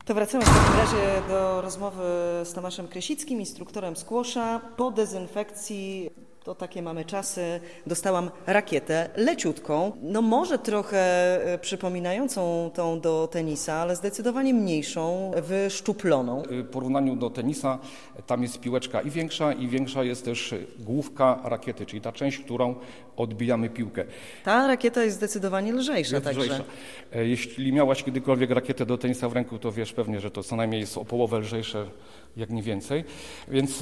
To wracamy w takim razie do rozmowy z Tomaszem Krysickim, instruktorem squasha. Po dezynfekcji, to takie mamy czasy, dostałam rakietę leciutką, no może trochę przypominającą tą do tenisa, ale zdecydowanie mniejszą, wyszczuploną. W porównaniu do tenisa tam jest piłeczka i większa jest też główka rakiety, czyli ta część, którą odbijamy piłkę. Ta rakieta jest zdecydowanie lżejsza także. Lżejsza. Jeśli miałaś kiedykolwiek rakietę do tenisa w ręku, to wiesz pewnie, że to co najmniej jest o połowę lżejsze, jak nie więcej. Więc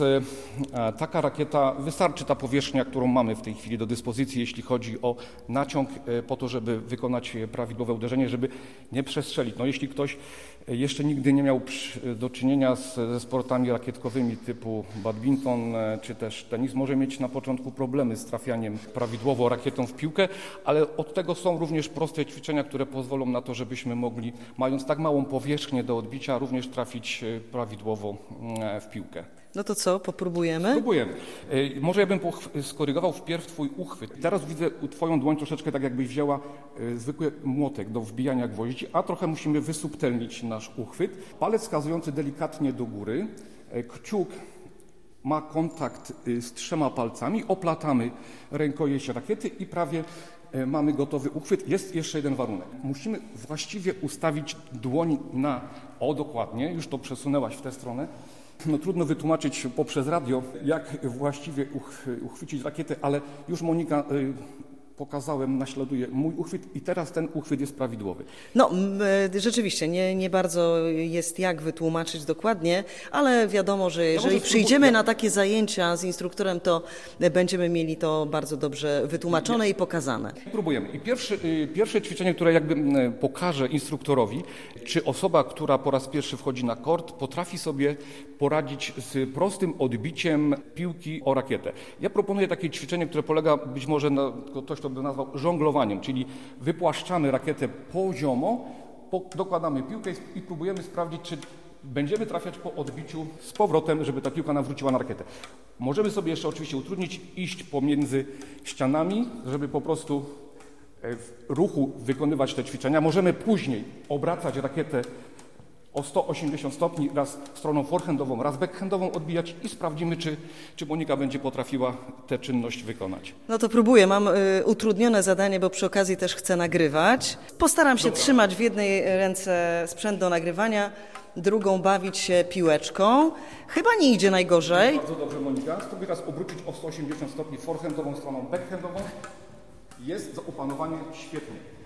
taka rakieta, wystarczy ta powierzchnia, którą mamy w tej chwili do dyspozycji, jeśli chodzi o naciąg, po to, żeby wykonać prawidłowe uderzenie, żeby nie przestrzelić. No, jeśli ktoś jeszcze nigdy nie miał do czynienia ze sportami rakietkowymi typu badminton czy też tenis, może mieć na początku problemy z trafianiem prawidłowo rakietą w piłkę, ale od tego są również proste ćwiczenia, które pozwolą na to, żebyśmy mogli, mając tak małą powierzchnię do odbicia, również trafić prawidłowo w piłkę. No to co, popróbujemy? Spróbujemy. Może ja bym skorygował wpierw Twój uchwyt. Teraz widzę Twoją dłoń troszeczkę tak, jakbyś wzięła zwykły młotek do wbijania gwoździ, a trochę musimy wysubtelnić nasz uchwyt. Palec wskazujący delikatnie do góry, kciuk ma kontakt z 3 palcami, oplatamy rękojeść rakiety i prawie mamy gotowy uchwyt. Jest jeszcze jeden warunek. Musimy właściwie ustawić dłoń dokładnie, już to przesunęłaś w tę stronę. No, trudno wytłumaczyć poprzez radio, jak właściwie uchwycić rakietę, ale już Monika pokazałem, naśladuje mój uchwyt i teraz ten uchwyt jest prawidłowy. No, rzeczywiście, nie bardzo jest jak wytłumaczyć dokładnie, ale wiadomo, że jeżeli przyjdziemy na takie zajęcia z instruktorem, to będziemy mieli to bardzo dobrze wytłumaczone i pokazane. Próbujemy. I pierwsze ćwiczenie, które jakby pokażę instruktorowi, czy osoba, która po raz pierwszy wchodzi na kort, potrafi sobie poradzić z prostym odbiciem piłki o rakietę. Ja proponuję takie ćwiczenie, które polega być może na, ktoś to by nazwał żonglowaniem, czyli wypłaszczamy rakietę poziomo, dokładamy piłkę i próbujemy sprawdzić, czy będziemy trafiać po odbiciu z powrotem, żeby ta piłka nam wróciła na rakietę. Możemy sobie jeszcze oczywiście utrudnić, iść pomiędzy ścianami, żeby po prostu w ruchu wykonywać te ćwiczenia. Możemy później obracać rakietę o 180 stopni, raz stroną forehandową, raz backhandową odbijać i sprawdzimy, czy Monika będzie potrafiła tę czynność wykonać. No to próbuję. Mam utrudnione zadanie, bo przy okazji też chcę nagrywać. Postaram się trzymać w jednej ręce sprzęt do nagrywania, drugą bawić się piłeczką. Chyba nie idzie najgorzej. Bardzo dobrze, Monika. Spróbuj teraz obrócić o 180 stopni forehandową stroną backhandową. Jest za opanowanie świetnie.